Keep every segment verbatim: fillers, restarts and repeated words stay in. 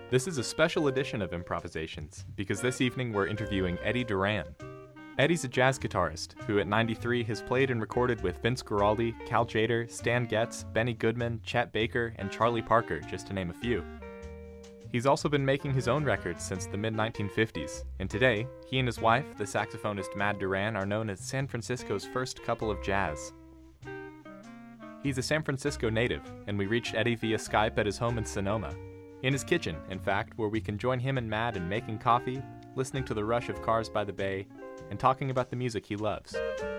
This is a special edition of Improvisations because this evening we're interviewing Eddie Duran. Eddie's a jazz guitarist who at ninety-three has played and recorded with Vince Guaraldi, Cal Tjader, Stan Getz, Benny Goodman, Chet Baker, and Charlie Parker, just to name a few. He's also been making his own records since the mid nineteen fifties, and today, he and his wife, the saxophonist Mad Duran, are known as San Francisco's first couple of jazz. He's a San Francisco native, and we reached Eddie via Skype at his home in Sonoma. In his kitchen, in fact, where we can join him and Mad in making coffee, listening to the rush of cars by the bay, and talking about the music he loves.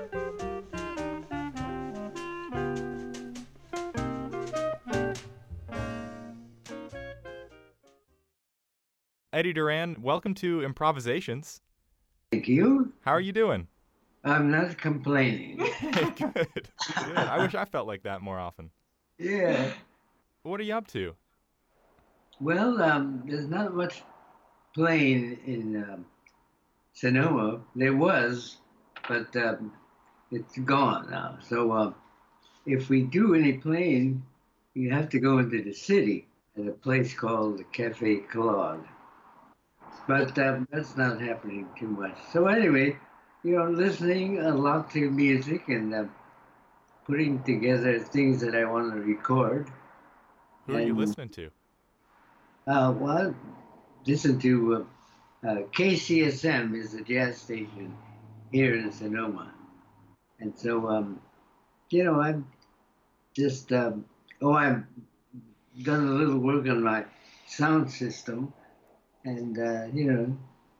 Eddie Duran, welcome to Improvisations. Thank you. How are you doing? I'm not complaining. Good. Good. I wish I felt like that more often. Yeah. What are you up to? Well, um, there's not much playing in um, Sonoma. There was, but um, it's gone now. So uh, if we do any playing, you have to go into the city at a place called the Cafe Claude. But um, that's not happening too much. So anyway, you know, listening a lot to music and uh, putting together things that I want to record. Who are and, you listening to? Uh, well, listen to uh, uh, K C S M is a jazz station here in Sonoma. And so, um, you know, I'm just, um, oh, I've done a little work on my sound system and, uh, you know,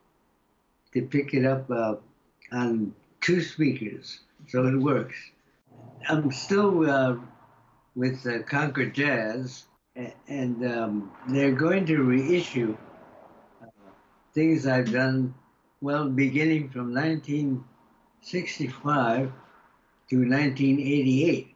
to pick it up uh, on two speakers, so it works. I'm still uh, with uh, Concord Jazz, and um, they're going to reissue uh, things I've done, well, beginning from nineteen sixty-five to nineteen eighty-eight.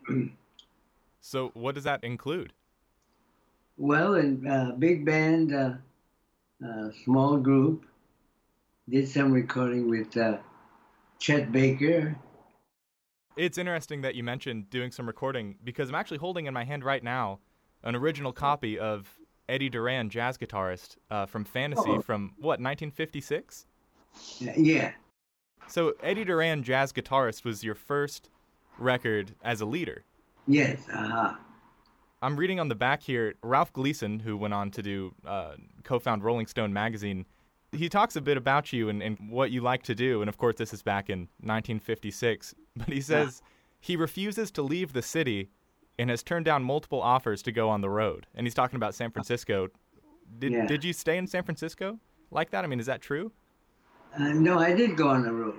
So what does that include? Well, in uh, big band, uh, uh, small group, did some recording with uh, Chet Baker. It's interesting that you mentioned doing some recording because I'm actually holding in my hand right now an original copy of Eddie Duran, jazz guitarist, uh, from Fantasy oh. from, what, nineteen fifty-six? Yeah. So Eddie Duran, jazz guitarist, was your first record as a leader. Yes, uh-huh. I'm reading on the back here, Ralph Gleason, who went on to do, uh, co-found Rolling Stone magazine, he talks a bit about you and, and what you like to do, and of course this is back in nineteen fifty-six, but he says yeah. he refuses to leave the city and has turned down multiple offers to go on the road. And he's talking about San Francisco. Did yeah. did you stay in San Francisco like that? I mean, is that true? Uh, no, I did go on the road.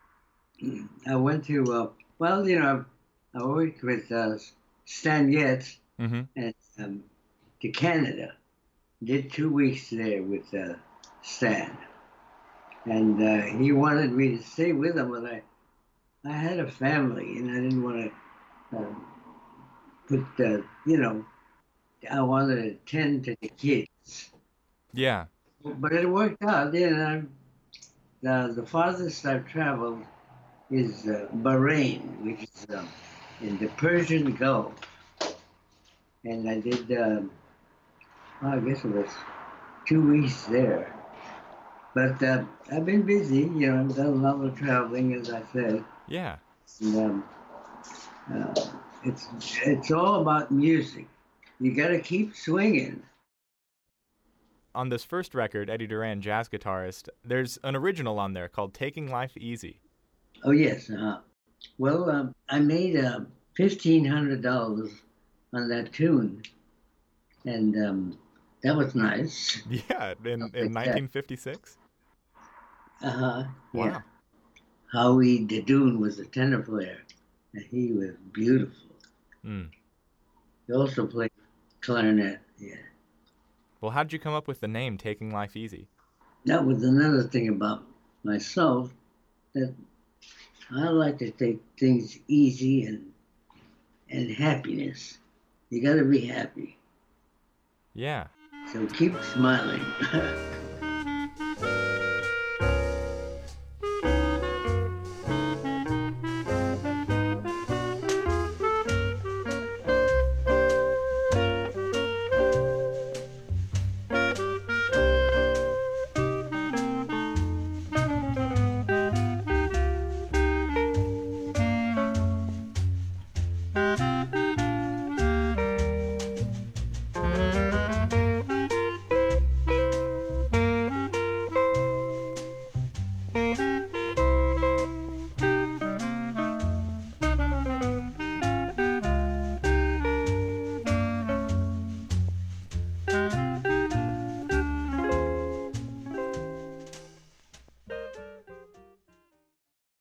I went to, uh, well, you know, I worked with uh, Stan Getz mm-hmm. and um, to Canada. Did two weeks there with uh, Stan. And uh, he wanted me to stay with him, but I, I had a family and I didn't want to uh, put, uh, you know, I wanted to tend to the kids. Yeah. But it worked out. You know, the, the farthest I've traveled is uh, Bahrain, which is um, in the Persian Gulf. And I did, um, well, I guess it was two weeks there. But uh, I've been busy, you know, I've done a lot of traveling, as I said. Yeah. And, um, uh, it's, it's all about music. You got to keep swinging. On this first record, Eddie Duran, jazz guitarist, there's an original on there called Taking Life Easy. Oh, yes. Uh, well, um, I made uh, fifteen hundred dollars on that tune. And um, that was nice. Yeah, in, in nineteen fifty-six? Uh-huh, wow. Yeah. Howie Dadoon was a tenor player, and he was beautiful. Mm. He also played clarinet, yeah. Well, how did you come up with the name Taking Life Easy? That was another thing about myself, that I like to take things easy and and happiness. You got to be happy. Yeah. So keep smiling.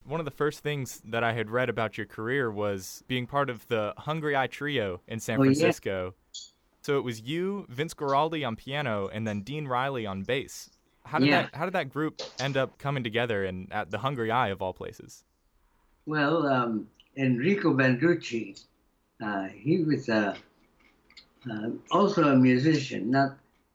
one of the first things that I had read about your career was being part of the Hungry Eye Trio in San Oh, yeah. Francisco. So it was you, Vince Guaraldi on piano, and then Dean Riley on bass. How did Yeah. that How did that group end up coming together and at the Hungry Eye of all places? Well, um, Enrico Banducci, uh, he was uh, uh, also a musician, not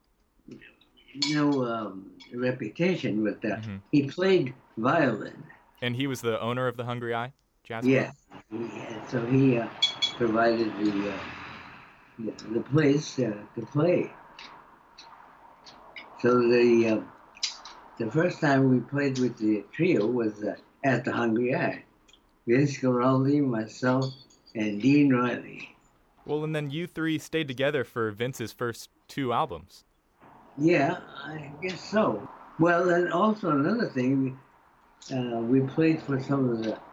no um, reputation, but uh, hmm he played violin. And he was the owner of the Hungry Eye Jazz Club? Yeah, he, so he uh, provided the, uh, the the place uh, to play. So the uh, the first time we played with the trio was uh, at the Hungry Eye. Vince Guaraldi, myself, and Dean Riley. Well, and then you three stayed together for Vince's first two albums. Yeah, I guess so. Well, and also another thing, uh, we played for some of the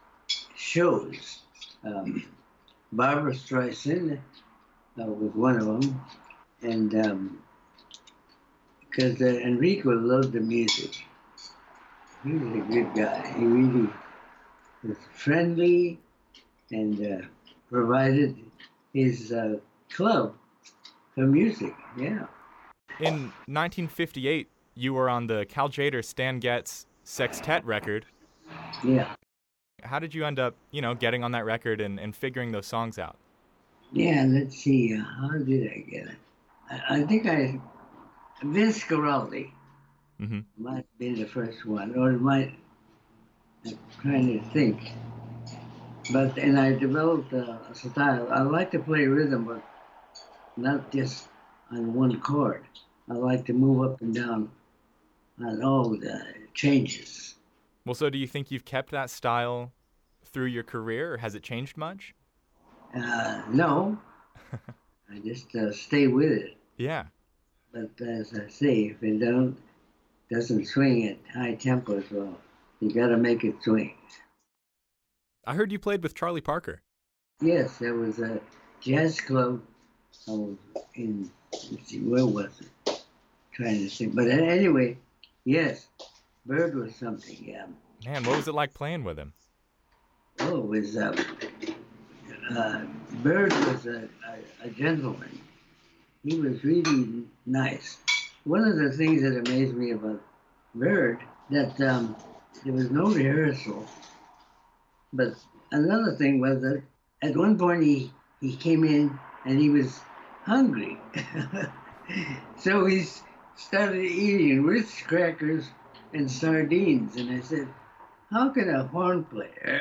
shows. Um, Barbara Streisand uh, was one of them, and because um, uh, Enrico loved the music. He was a good guy. He really was friendly and uh, provided his uh, club for music. Yeah. In nineteen fifty-eight, you were on the Cal Tjader Stan Getz Sextet record. Yeah. How did you end up, you know, getting on that record and, and figuring those songs out? Yeah, let's see. Uh, how did I get it? I, I think I, Vince Guaraldi Mm-hmm. might have been the first one, or it might, I'm trying to think. But, and I developed a, a style. I like to play rhythm, but not just on one chord. I like to move up and down on all the changes. Well, so do you think you've kept that style through your career, or has it changed much? Uh, no, I just uh, stay with it. Yeah. But as I say, if it don't doesn't swing at high tempos, well, you got to make it swing. I heard you played with Charlie Parker. Yes, there was a jazz club. I was in. Let's see, where was it? Trying to think. But anyway, yes, Bird was something. Yeah. Man, what was it like playing with him? Oh, it was. Uh, uh, Bird was a, a, a gentleman. He was really nice. One of the things that amazed me about Bird, that um, there was no rehearsal. But another thing was that at one point he, he came in and he was hungry. So he started eating Ritz crackers and sardines. And I said, how can a horn player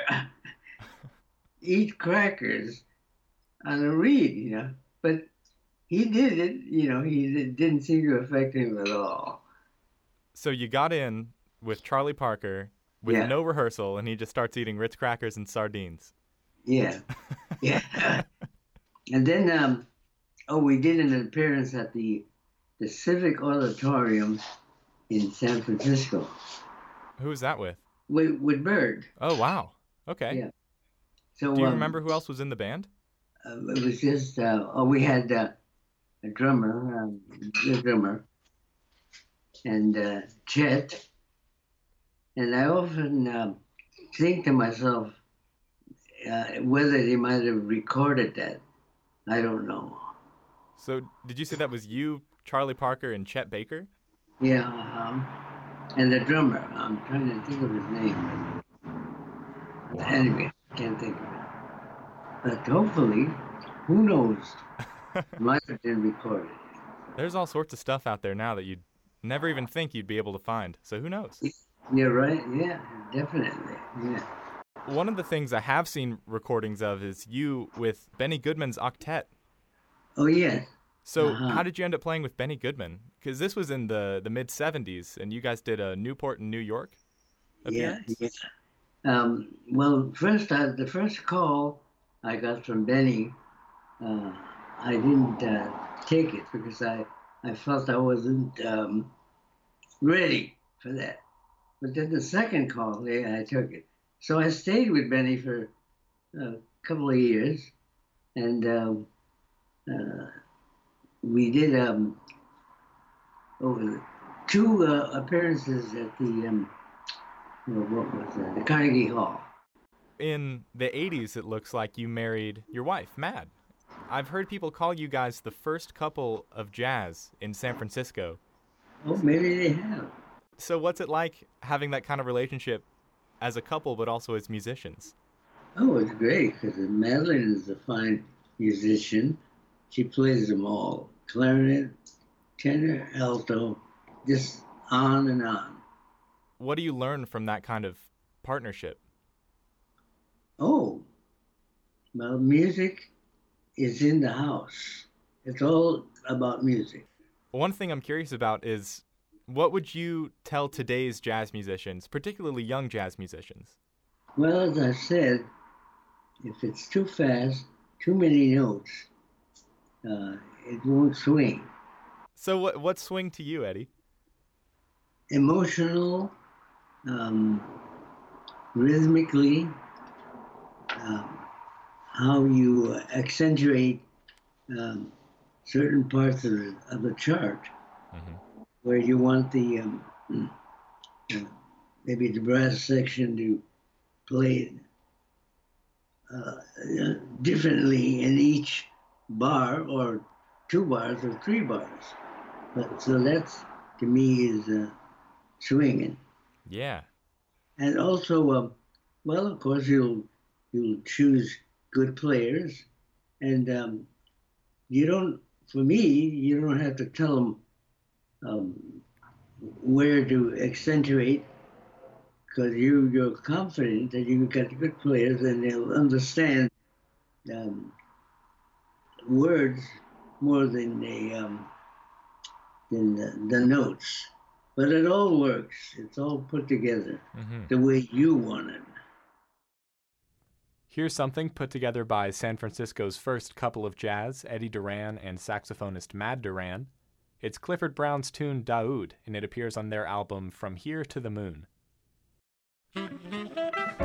eat crackers on a reed, you know? But he did it, you know, he it didn't seem to affect him at all. So you got in with Charlie Parker with Yeah. no rehearsal, and he just starts eating Ritz crackers and sardines. Yeah, yeah. And then, um, oh, we did an appearance at the the Civic Auditorium in San Francisco Who was that with? with, with Bird. Oh, wow. Okay. Yeah. So Do you um, remember who else was in the band? uh, it was just, uh, oh, we had uh, a drummer, um, the drummer, and uh, Chet. And I often uh, think to myself uh, whether they might have recorded that. I don't know. So did you say that was you, Charlie Parker, and Chet Baker? Yeah, um, and the drummer. I'm trying to think of his name. But anyway, I can't think of it. But hopefully, who knows? Might have been recorded. There's all sorts of stuff out there now that you'd never even think you'd be able to find. So who knows? You're right. Yeah, definitely. Yeah. One of the things I have seen recordings of is you with Benny Goodman's octet. Oh, yes. So Uh-huh. how did you end up playing with Benny Goodman? Because this was in the, the mid seventies, and you guys did a Newport in New York appearance? Yeah, yeah. Um, well, first, I, the first call I got from Benny, uh, I didn't uh, take it because I, I felt I wasn't um, ready for that. But then the second call, yeah, I took it. So I stayed with Benny for a couple of years, and um, uh, we did um, over two uh, appearances at the um, Well, what was that? The Carnegie Hall. In the eighties, it looks like you married your wife, Mad. I've heard people call you guys the first couple of jazz in San Francisco. Oh, maybe they have. So what's it like having that kind of relationship as a couple, but also as musicians? Oh, it's great because Madeline is a fine musician. She plays them all: clarinet, tenor, alto, just on and on. What do you learn from that kind of partnership? Oh, well, music is in the house. It's all about music. One thing I'm curious about is, what would you tell today's jazz musicians, particularly young jazz musicians? Well, as I said, if it's too fast, too many notes, uh, it won't swing. So what what's swing to you, Eddie? Emotional, um, rhythmically, um, how you accentuate um, certain parts of the, of the chart, Mm-hmm. where you want the um, uh, maybe the brass section to play uh, uh, differently in each bar, or two bars or three bars. But so that's, to me, is uh, swinging. Yeah. And also, um, well, of course, you'll you'll choose good players, and um, you don't. For me, you don't have to tell them um, where to accentuate, because you you're confident that you got good players and they'll understand um, words more than they um, than the, the notes. But it all works. It's all put together Mm-hmm. the way you want it. Here's something put together by San Francisco's first couple of jazz, Eddie Duran and saxophonist Mad Duran. It's Clifford Brown's tune Daoud, and it appears on their album From Here to the Moon.